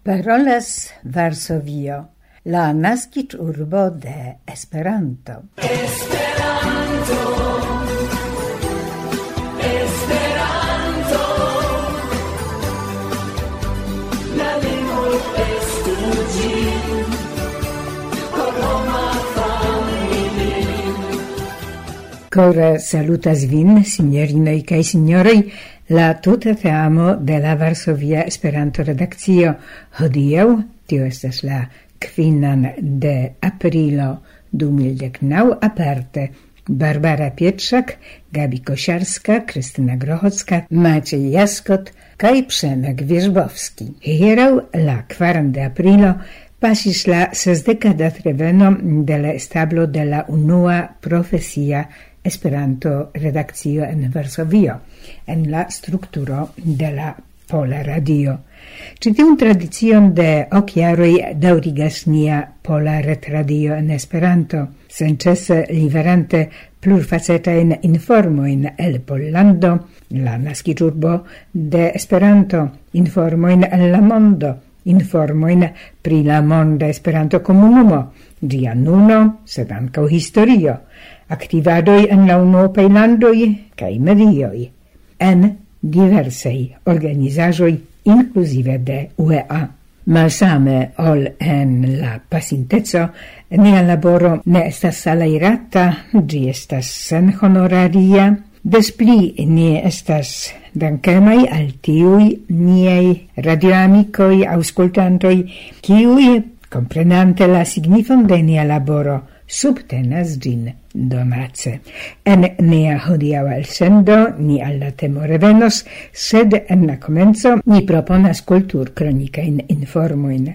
Parolas Varsovio, la naskiĝurbo de Esperanto. Esperanto, Esperanto, la lingvo estu ĝi, por homa familio. Kore salutas vin, signorinoj kaj signoroj, la tuta teamo de la Varsovia Esperanto-redakcio. Hodiaŭ, tio estas la 5 de aprilo 2019, aparte Barbara Pietrzak, Gabi Kosiarska, Krystyna Grochocka, Maciej Jaskot kaj Przemek Wierzbowski. Hieraŭ, la 4 de aprilo, pasis la 60. reveno de la establo de la unua profesia Esperanto-redakcio en Varsovio, en la strukturo de la Pola Radio. Ĉi tiun tradicion de ok jaroj daŭrigas nia Pola Retradio en Esperanto, senĉese liverante plurfacetajn informojn el Pollando, la naskiĝurbo de Esperanto, informojn el la mondo, informojn pri la monda Esperanto-komunumo, ĝia nuno, sed ankaŭ historio, aktivadoj en la unuopaj landoj kaj medioj, en diversaj organizaĵoj, inkluzive de UEA. Malsame ol en la pasinteco, nia laboro ne estas salajrata, ĝi estas senhonoraria. Des pli ni estas dankemaj al tiuj niaj radioamikoj, aŭskultantoj, kiuj, komprenante la signifon de nia laboro, subtenas ĝin donace. En nia hodiaŭa elsendo ni al la temo revenos, sed en la komenco ni proponas kulturkronikajn informojn.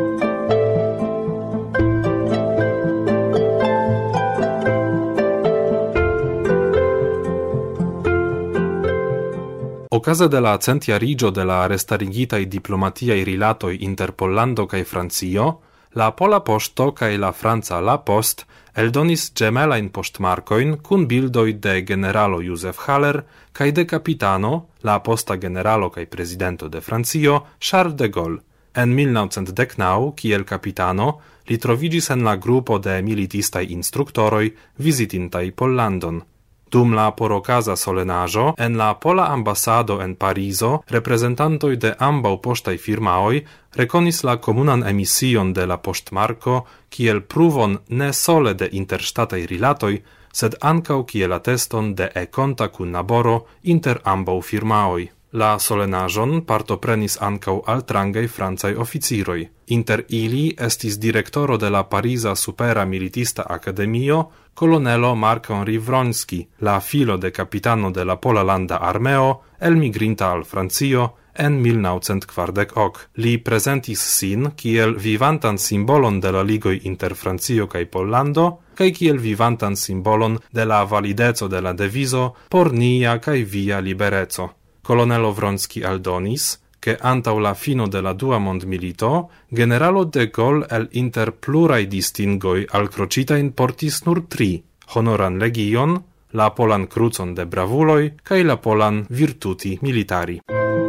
Okaze de la centjarigio de la restarigitaj diplomatiaj rilatoj inter Pollando kaj Francio, la Pola Poŝto kaj la franca La Post eldonis ĝemelajn poŝtmarkojn kun bildoj de generalo Joseph Haller kaj de kapitano, la posta generalo kaj prezidento de Francio, Charles de Gaulle. En 1919, kiel kapitano, li troviĝis en la grupo de militistaj instruktoroj vizitintaj Pollandon. Dum la porokaza solenaĵo en la Pola ambasado en Parizo, reprezentantoj de ambaŭ poŝtaj firmaoj rekonis la komunan emision de la poŝtmarko kiel pruvon ne sole de interŝtataj rilatoj, sed ankaŭ kiel ateston de estonta kunlaboro inter ambaŭ firmaoj. La solenaĵon partoprenis ankaŭ altrangaj francaj oficiroj. Inter ili estis direktoro de la Pariza Supera Militista Akademio, kolonelo Marc-Henri Wronski, la filo de kapitano de la Pola Landa Armeo, elmigrinta al Francio en 1940. Li prezentis sin kiel vivantan simbolon de la ligoj inter Francio kaj Pollando, kaj kiel vivantan simbolon de la valideco de la devizo por nia kaj via libereco. Kolonelo Wronski aldonis, che antaŭ la fino de la Dua mondmilito, generalo de Gaulle el inter pluraj distingoj alkroĉitajn portis nur 3: honoran legion, la Polan krucon de bravuloj kaj la Polan virtuti militari.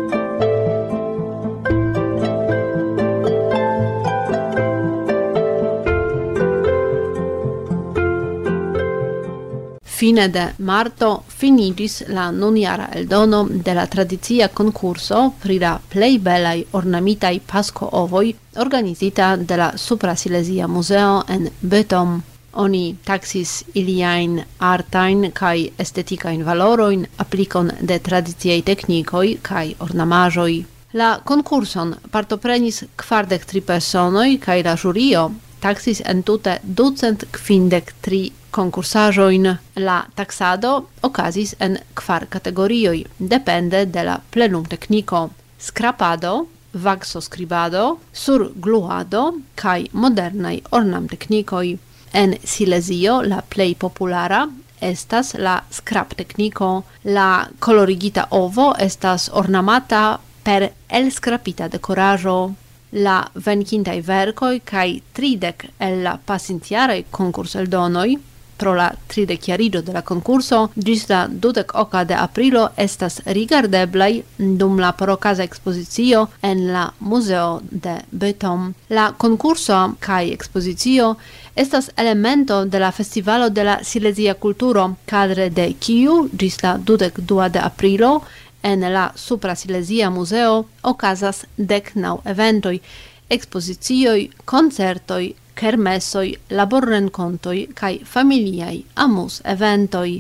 Fine de marto finigis la nunjara eldono de la tradicia konkurso pri la plej belaj ornamitaj pasko-ovoj organizita de la Supra-Silesia Muzeo en Bytom. Oni taxis iliajn artajn kaj estetikajn valorojn, aplikon de tradiciaj teknikoj kaj ornamaĵoj. La konkurson partoprenis 43 personoj kaj la ĵurio taxis entute 253 konkursaĵojn. La taksado okazis en 4 kategorioj, depende de la plenumtekniko: skrapado, vaksoskribado, surgluado kaj modernaj ornamteknikoj. En Silezio la plej populara estas la skraptekniko. La kolorigita ovo estas ornamata per elskrapita dekoraĵo. La venkintaj verkoj kaj 30 el la pasintjaraj konkurseldonoj pro la 30-jariĝo de la konkurso ĝis la 28 de aprilo estas rigardeblaj dum la porokaza ekspozicio en la muzeo de Beton. La konkurso kaj ekspozicio estas elemento de la festivalo de la silezia kulturo, kadre de kiu ĝis la 22 de aprilo en la Supra Silesia Museo okazas 19 eventoj, ekspozicioj, koncertoj, kermesoj, laborrenkontoj kaj familiaj amuz-eventoj.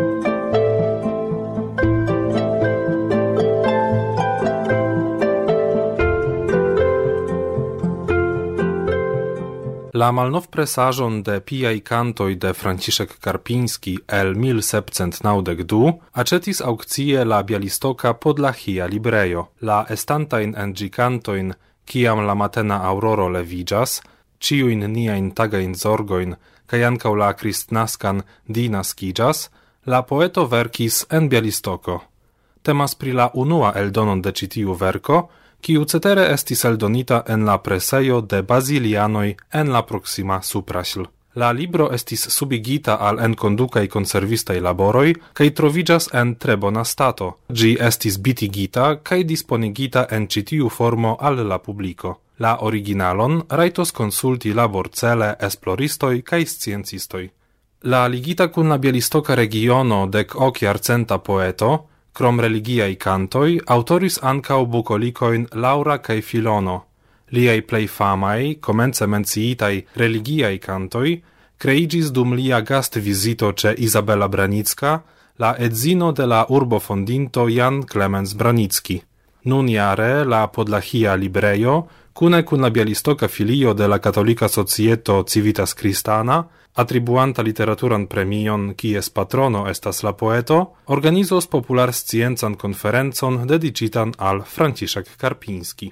La malnovpresaĵon de piaj kantoj de Franciszek Karpiński el 1792 aĉetis aŭkcie la bialistoka Podlachia librejo. La estantajn en ĝi kantojn Kiam la matena auroro leviĝas, ĉiujn niajn tagajn zorgojn kaj ankaŭ la kristnaskan Di naskiĝas, la poeto verkis en Bialistoko. Temas pri la unua eldonon de ĉi tiu verko, kiu cetere estis eldonita en la presejo de Bazilianoj en la proksima Supraśl. La libro estis subigita al enkondukaj konservistaj laboroj kaj troviĝas en tre bona stato. Ĝi estis bitigita kaj disponigita en ĉi tiu formo al la publiko. La originalon rajtos konsulti laborcele esploristoj kaj sciencistoj. La ligita kun la Bielistoka regiono 10-jarcenta poeto, krom religiaj kantoj, autoris ankaŭ bukolikojn Laura kaj Filono. Liaj plej famaj, komence menciitaj religiaj kantoj, kreiĝis dum lia gastvizito ĉe Izabela Branicka, la edzino de la urbofondinto Jan Klemens Branicki. Nun jare la Podlachia librejo, kune kun la bialistoka filio de la Katolika Societo Civitas Kristana, atribuanta literaturan premion, kies patrono estas la poeto, organizos popularsciencan konferencon dediĉitan al Franciszek Karpiński.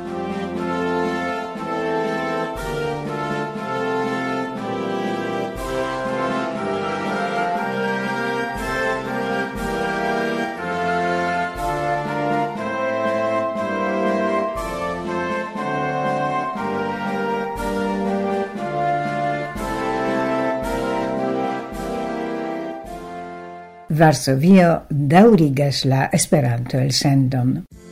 Varsovio daŭrigas la Esperanto-elsendon.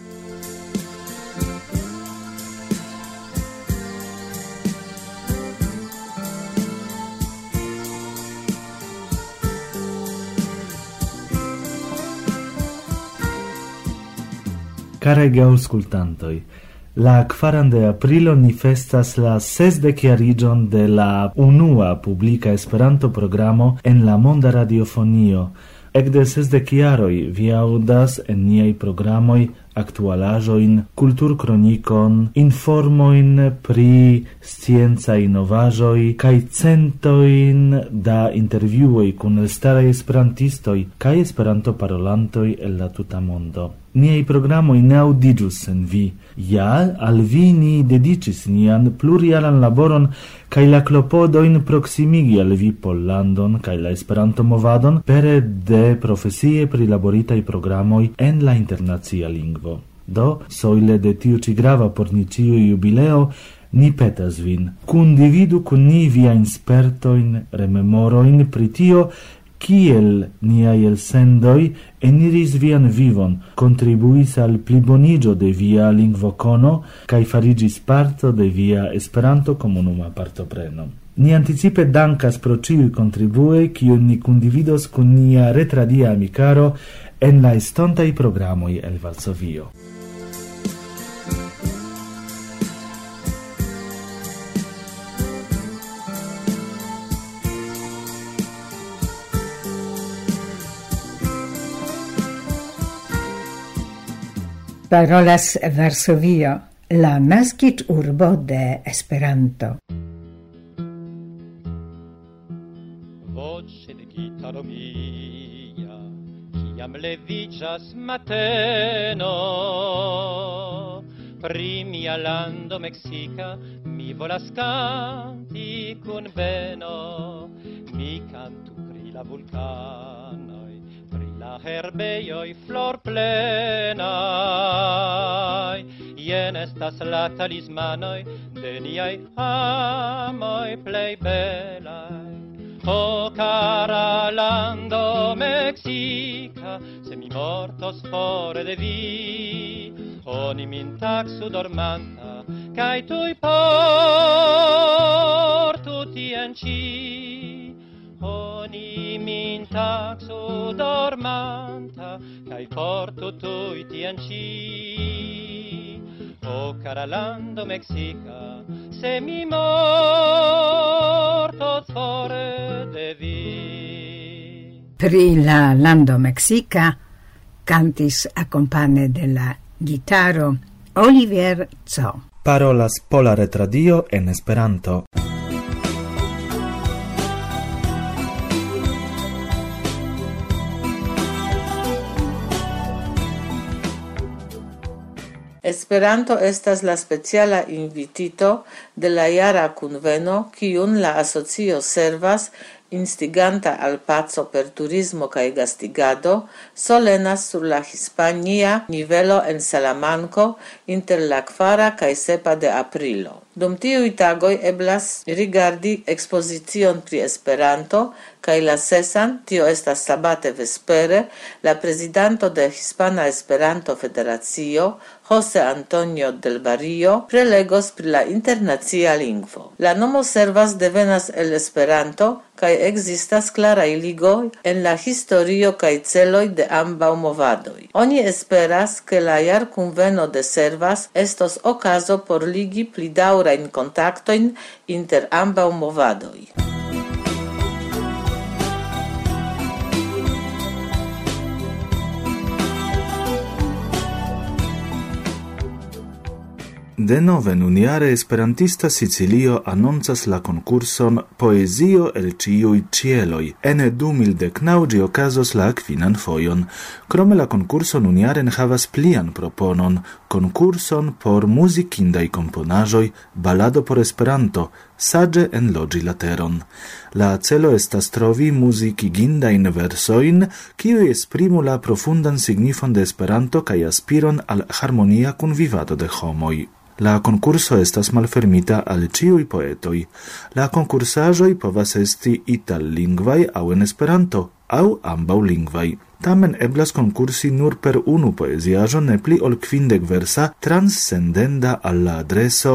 Caraj geaŭskultantoj, la 4 de aprilo ni festas la 60-jariĝon de la unua publika Esperanto-programo en la monda radiofonio. Ekde 60 jaroj vi aŭdas en niaj programoj aktualaĵojn, kulturkronikon, informojn pri sciencaj novaĵoj kaj centojn da intervjuoj kun elstaraj esperantistoj kaj Esperanto-parolantoj el la tuta mondo. Niaj programoj ne aŭdiĝus sen vi. Ja, al vi ni dediĉis nian plurjaran laboron kaj la klopodojn proksimigi al vi Pollandon kaj la Esperanto-movadon pere de profesie prilaboritaj programoj en la internacia lingvo. Do, soile de tiu ĉi grava por ni ĉiuj jubileo, ni petas vin. Kundividu kun ni viajn spertojn, rememorojn pri tio, kiel niaj elsendoj eniris vian vivon, kontribuis al pliboniĝo de via lingvokono kaj fariĝis parto de via Esperanto-komunuma partopreno. Ni anticipe dankas pro ĉiuj kontribuoj, kiujn ni kundividos kun nia retradia amikaro en la estontaj programoj el Varsovio. Parolas Varsovio, la naskiĝurbo de Esperanto. Voce de gitaro mia, kiam leviĝas mateno, pri mia lando Meksika mi volas kanti kun beno. Mi kantu pri la vulkanoj, la herbejoj florplenaj, jen estas la talismanoj de niaj amoj plej belaj. O cara lando Mexica, se mi mortos fore de vi, oni min taxu dormanta, cae tui portu tien ci. Oni min taxu dormanta, cae portu tui tien ci. O cara lando Mexica, se mi mortos fore de vi. Pri la lando Mexica cantis accompane de la gitaro Olivier Tso. Parolas Pola Retradio en Esperanto. Esperanto estas la speciala invitito de la jara kunveno, kiun la asocio servas, instiganta al paco per turismo kaj gastigado, solenas sur la hispania nivelo en Salamanco inter la 4 kaj 7 de aprilo. Dum tiuj tagoj eblas rigardi ekspozicion pri Esperanto, kaj la 6, tio estas sabate vespere, la prezidanto de Hispana Esperanto Federacio, José Antonio del Barrio, prelegos pri la internacia lingvo. La nomo servas devenas el Esperanto, kaj ekzistas klaraj ligoj en la historio kaj celoj de ambaŭ movadoj. Oni esperas, ke la jarkunveno de servas estos okazo por ligi pli daŭrajn kontaktojn inter ambaŭ movadoj. Denove nuniare Esperantista Sicilio annoncas la concurson Poezio el ciui cieloi. Ene 2019 ĝi okazos la kvinan fojon. Krome la concurso nuniare havas plian proponon, concurson por muzikindaj komponaĵoj, balado por Esperanto, saĝe enloĝi la teron. La celo estas trovi muzikigindajn versojn, kiuj esprimu la profundan signifon de Esperanto kaj aspiron al harmonia kunvivado de homoj. La concurso estas malfermita al ciui poetoi. La concursaĵoj povas esti itallingvaj aŭ en Esperanto, aŭ ambaŭ lingvaj. Tamen eblas concursi nur per unu poeziaĵo ne pli ol 50 versa, transsendenda al la adreso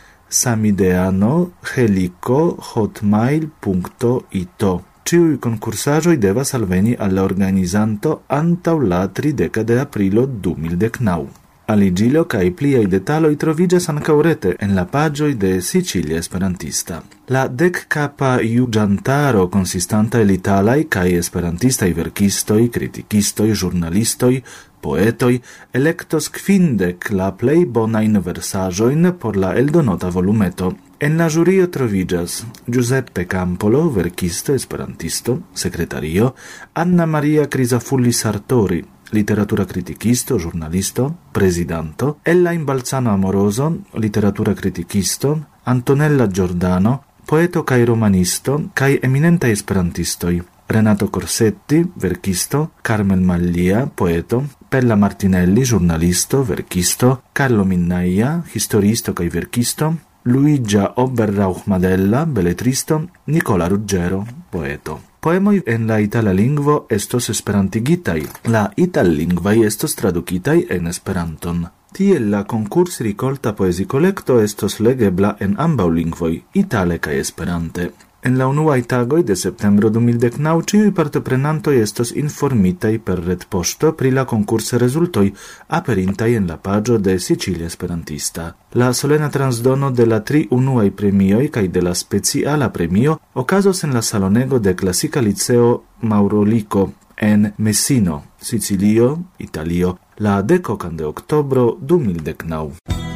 samideano@hotmail.it. Ciui concursaĵoj devas alveni al la organizanto antaŭ la 30 de aprilo 2019. Aligilo kaj pliaj detaloj troviĝas ankaŭ rete en la paĝoj de Sicilia Esperantista. La 10-kapa juĝantaro konsistanta el italaj kaj esperantistaj verkistoj, kritikistoj, ĵurnalistoj, poetoj elektos 50 la plej bonajn versaĵojn por la eldonota volumeto. En la ĵurio troviĝas Giuseppe Campolo, verkisto, esperantisto, sekretario, Anna Maria Crisafulli Sartori, literatura critikisto, ĵurnalisto, prezidanto, Ella Imbalzano Amoroso, literatura critikisto, Antonella Giordano, poeto kaj romanisto, kaj eminentaj esperantistoj, Renato Corsetti, verkisto, Carmen Maglia, poeto, Pella Martinelli, ĵurnalisto, verkisto, Carlo Minnaia, historiisto kaj verkisto, Luigia Oberrauch-Madella, beletristo, Nicola Ruggero, poeto. Poemoj en la itala lingvo estos esperantigitaj, la itallingvaj estos tradukitaj en Esperanton. Tiel la konkurs-rikolta poezikolekto estos legebla en ambaŭ lingvoj, itale kaj Esperante. En la unuaj tagoj de septembro 2019 ĉiuj partoprenantoj estos informitaj per retpoŝto pri la konkursa rezultoj aperintaj en la paĝo de Sicilia Esperantista. La solena transdono de la 3 unuaj premioj kaj de la speciala premio okazos en la salonego de Klasika Liceo Maurolico en Messino, Sicilio, Italio, la 10 de oktobro 2019.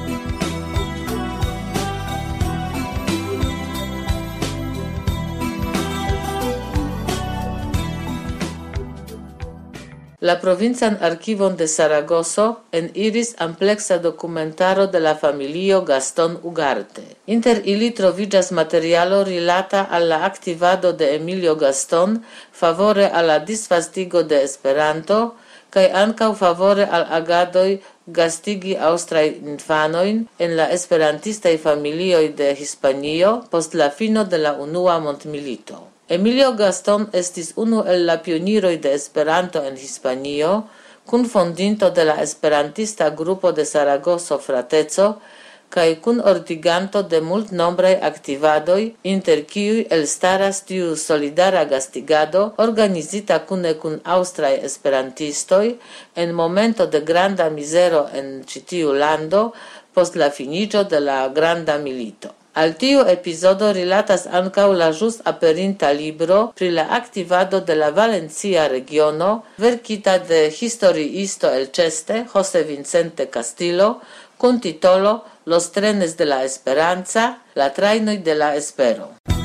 La provincian archivon de Saragosso eniris ampleksa dokumentaro de la familio Gaston Ugarte. Inter ili troviĝas materialo rilata al la aktivado de Emilio Gaston favore al la disvastigo de Esperanto kaj ankaŭ favore al agadoj gastigi aŭstraj infanojn en la esperantistaj familioj de Hispanio post la fino de la unua mondmilito. Emilio Gaston estis unu el la pioniroj de Esperanto en Hispanio, kun fondinto de la esperantista grupo de Saragosso Frateco, kaj kun ordiganto de multnombraj aktivadoj, inter kiuj elstaras tiu solidara gastigado organizita kune kun aŭstraj esperantistoj en momento de granda mizero en ĉi tiu lando post la finiĝo de la granda milito. Al tiu epizodo rilatas ankaŭ la ĵus aperinta libro pri la aktivado de la Valencia regiono, verkita de historiisto el Cheste, José Vicente Castillo, kun titolo Los trenes de la esperanza, la trajnoj de la espero.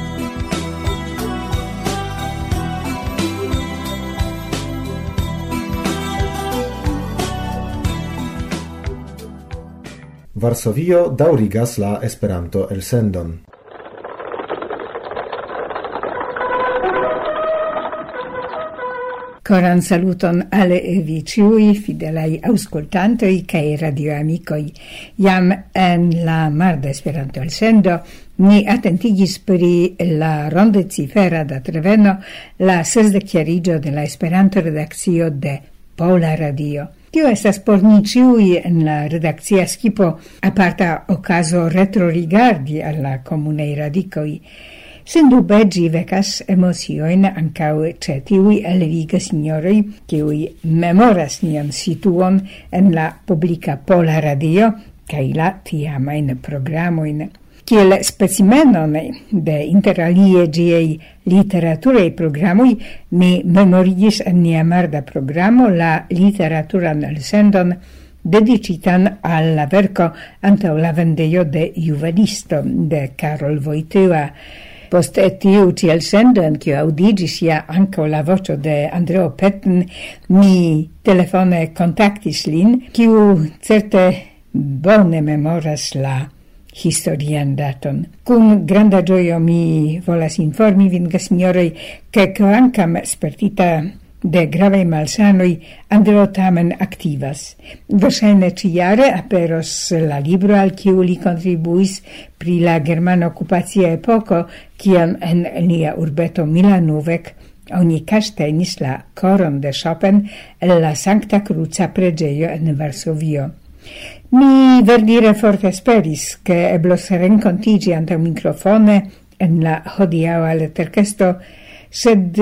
Varsovio daŭrigas la Esperanto elsendon. Coran saluton alle vi ciui fidelai auscultantoi cae radioamicoi. Jam en la marda Esperanto elsendo ni attentigis pri la ronde cifera da Treveno la 60-chiarigio de la Esperanto redakcio de Pola Radio. Tio estas por ni ciui en la redakcia skipo aparta ocaso retrorigardi alla comunei radicoi. Sendube gi vecas emocioin ancau ce tiui elviga signoroi, kiui memoras nian situon en la publica Pola Radio, cae la tiamain programoin. Kiel specimenon de interalie giei literaturei programoi, mi memorigis en nia marda programo la literaturan elsendon dedicitan alla verco antau la vendeio de Juvelisto de Karol Wojtyła. Post tiu ci elsendo, en kiu audigis ja anco la vocio de Andreo Petten, mi telefone contactis lin, kiu certe bone memoras la historian daton. Cum granda gioio mi volas informi vin, signoroi, che quancam spertita de grave malsanoi, Andreo tamen activas. Versaine ciare aperos la libro al kiu li contribuis pri la germana occupazia epoco, kiam en lia urbeto Milanuvek oni castenis la coron de Chopin el la Sancta Cruza pregeio en Varsovio. Mi verdire forte esperis che eblos rencontigi ante microfone en la hodiaŭa leterkesto, sed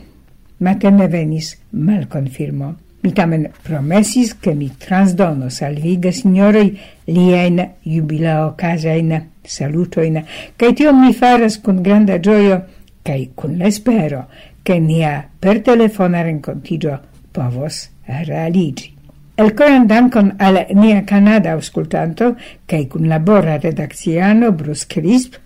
matene venis malconfirmo. Mi tamen promesis che mi transdonos al vi, signoroi, liain jubileo casain salutoin, cae tion mi faras con granda gioio, cae con l'espero, che nia per telefona rencontigio povos realigi. El coran dankon al nia Canada auscultanto, cae kun labora redakciano Bruce Crisp,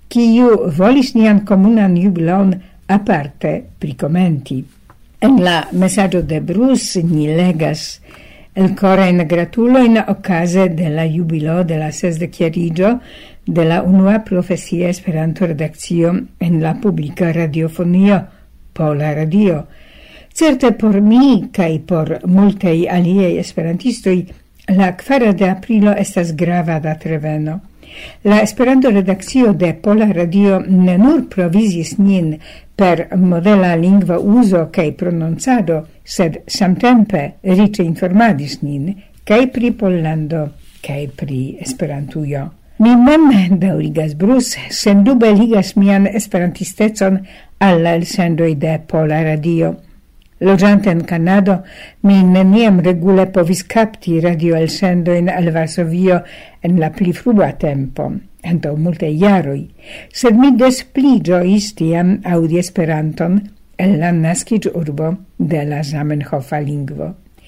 kiu volis nian comunan jubileon aparte pricomenti. En la messaggio de Bruce ni legas el corain gratuloin ocase de la jubilo de la 60-chiarigio de la unua profesia Esperanto redakcio en la publica radiofonio Pola Radio. Certe por mi, cae por multei aliei esperantistoi, la 4 de aprilo estas grava datreveno. La Esperanto redakcio de Pola Radio ne nur provisis nin per modela lingva uso cae prononcado, sed samtempe rice informadis nin cae pri Pollando, cae pri Esperantujo. Mi mem, daŭrigas Bruce, sendube ligas mian esperantistecon alla elsendoj de Pola Radio. Loĝante en Kanado, mi neniam regule povis capti radio elsendoin al Varsovio en la pli frua tempo, antaŭ multaj jaroj, sed mi des pli ĝojis tiam aŭdi Esperanton el la naskiĝurbo de la Zamenhofa lingvo.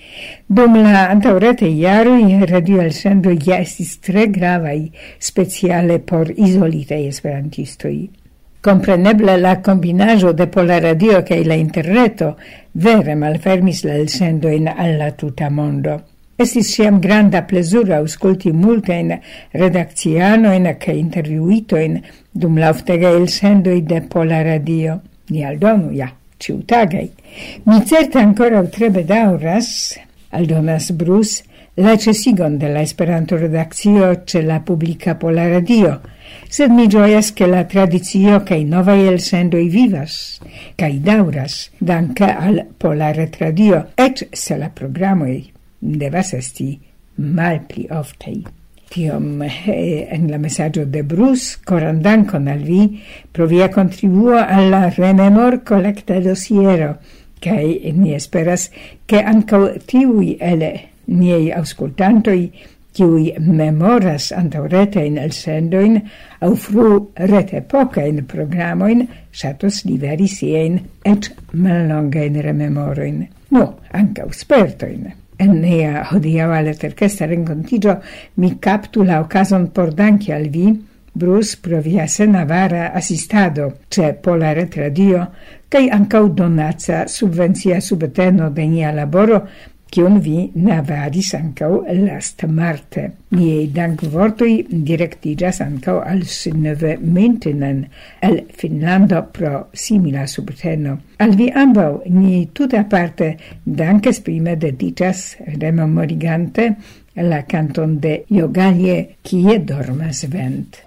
Dum la antaŭretaj jaroj radio elsendoj ja estis tre gravaj, speciale por izolitaj esperantistoj. Compreneble la combinajo de Pola Radio cae la interreto vere malfermis la elsendoin alla tuta mondo. Estis ciam granda plesura ausculti multein redakcianoin cae interviuitoin dum la oftega elsendoi de Pola Radio. Ni aldonu, ja, ciutagei. Mi certe ancora tre bedauras, aldonas Bruce, la cesigon de la Esperanto redakcio ce la publica Pola Radio, Sed mi gioias che la tradizio cae novae elsendoi vivas, cae dauras, danca al Pola Retradio, ec se la programoi devas esti malpli oftei. Tiom en la messaggio de Bruce, coran dankon al vi pro via contribuo alla rememor collecta dosiero, cae ni esperas che ancau tiui ele niei auscultantoi kiui memoras antauretein elsendoin au fru retepocain programoin satos liveri siein et mallongain rememoroin. Ancau spertoin. En nia hodiaŭa leterkesta renkontiĝo mi kaptu la okazon por danki al vi, Bruce, pro via senavara assistado ĉe Pola Retradio kaj ankaŭ donaca subvencia subteno de nia laboro, kiun vi navaris ankaŭ lastmarte. Niaj dankvortoj direktiĝas ankaŭ al Synnøve Mintinen el Finnlando pro simila subteno. Al vi ambaŭ ni tute aparte dankesprime dediĉas rememorigante la canton de Jogalie Kie dormas vent.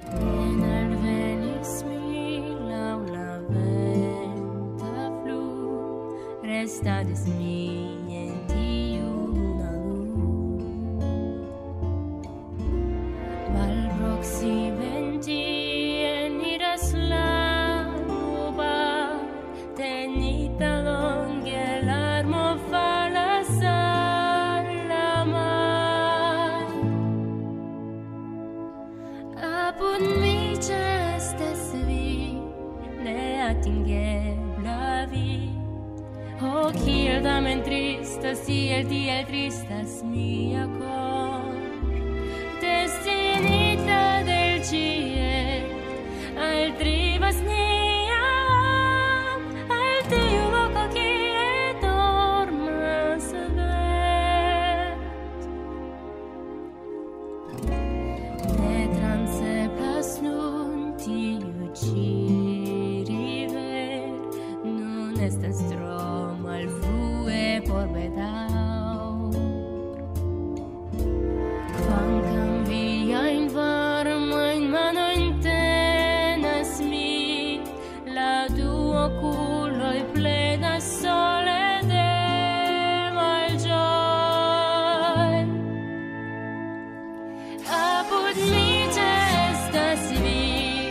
Restadis mi en tiu luna luz. Malproximenti eniras la nuba, tenita longe larmo falas al la mar. Apud mi ĉeestas vi, neatingebla vi. Oh, kiel tamen tristas, tiel tristas mia cor, destinita del ciel, altribas niam, al tiu loco kie dormas vent. Ne transeblas nun tiu ci river, nun estas tro malfrue por bedau. Kvankam viajn varmajn manojn tenas mi, la du okuloj plenas sole de malĝoj. Apud mi ĉeestas vi,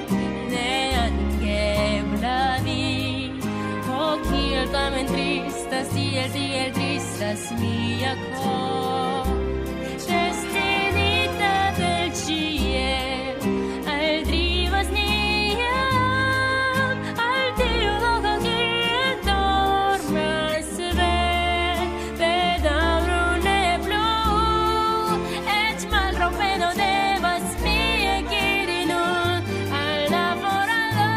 neatingebla vi. Oh, kiel tamen tristas, tiel tristas mia cor, destinita del ciel, altribas niam, al tiu loco kie dormas vent. Bedaŭru ne plu, eĉ malrompeno devas mi ekiri nun al la forado.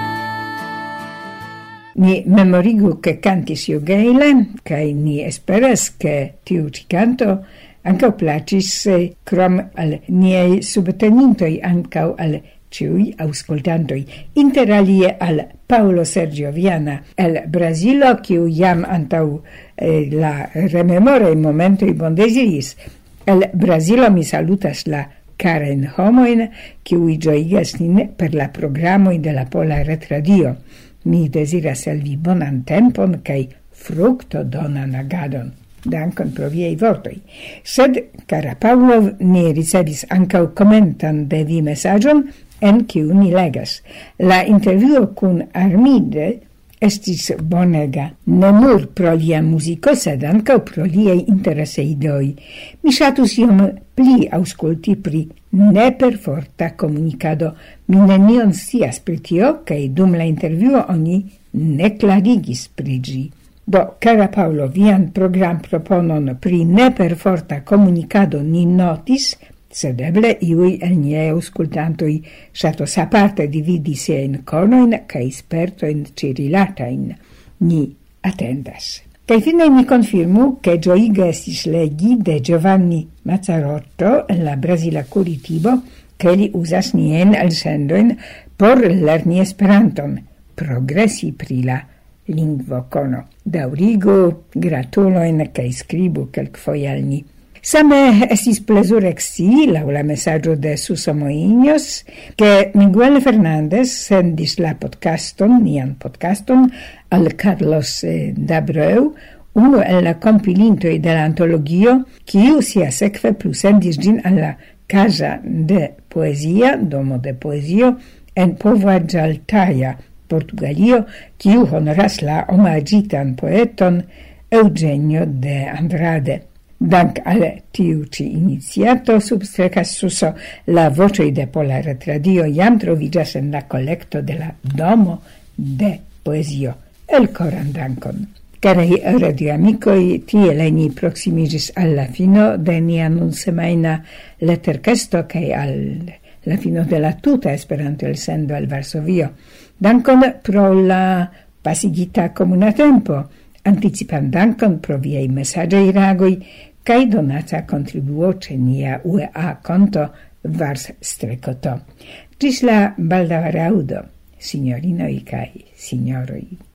Ni memorigu che cantis Jogaile, cae ni esperas che tiu ci canto ancau placis crom al niei subtenintoi ancau al ciui auscultantoi, inter alie al Paulo Sergio Viana el Brasilo, kiu jam antau la rememore momentoi bondesiris. El Brasilo mi salutas la caren homoin, kiui gioigas nin per la programoi de la Pola Retradio. Mi desiras al vi bonan tempon cae fructo donan agadon. Dankon pro viei vortoi. Sed, cara Paulov, ni ricevis ancau commentan de vi messagion, en kiu ni legas. La intervjuo kun Armide estis bonega, ne nur pro lia musico, sed ancau pro liei interesse idoi. Mi ŝatus iom pli ausculti pri ne per forta comunicado. Mi nenion scias pri tio, kaj dum la intervjuo oni ne klarigis pri ĝi. Do, cara Paulo, vian program proponon pri ne per forta comunicado ni notis, sed eble iui el niei auscultantoi ŝatos aparte dividi siajn konoin kaj spertojn ĉi-rilatajn. Ni atendas. Kaj fine mi confirmu che gioiga estis legi de Giovanni Mazzarotto en la Brasila Curitibo, che li usas nien elsendoin por lerni Esperanton, progressi pri la lingvo kono. Daŭrigu, gratuloin kaj skribu kelkfoje al ni. Same estis plezur exi, lau la messaggio de Suso Moinhos, che Miguel Fernandez sendis la nian podcaston, al Carlos Dabreu, uno el la compilintoi de l'antologio, quiu sia sekve plus sendis gin alla Casa de Poesia, Domo de Poesio, en Povaggio, Portugalio, quiu honoras la omagitan poeton Eugenio de Andrade. Dank al tiu ci iniziato substrecas Suso la vocei de Pola Retradio jam trovigas en la collecto de la Domo de Poesio. El coran dankon. Carei radioamicoi, tiele ni proximigis alla fino de nia nun semaina letterkesto cae al la fino de la tuta Esperanto elsendo al Varsovio. Dankon pro la pasigita comuna tempo, anticipan dankon pro viei messagiei ragoi, cae donata contribuo ce nia UEA conto Vars Strecoto. Gis la baldaŭa raŭdo, signorinoj kaj signoroj.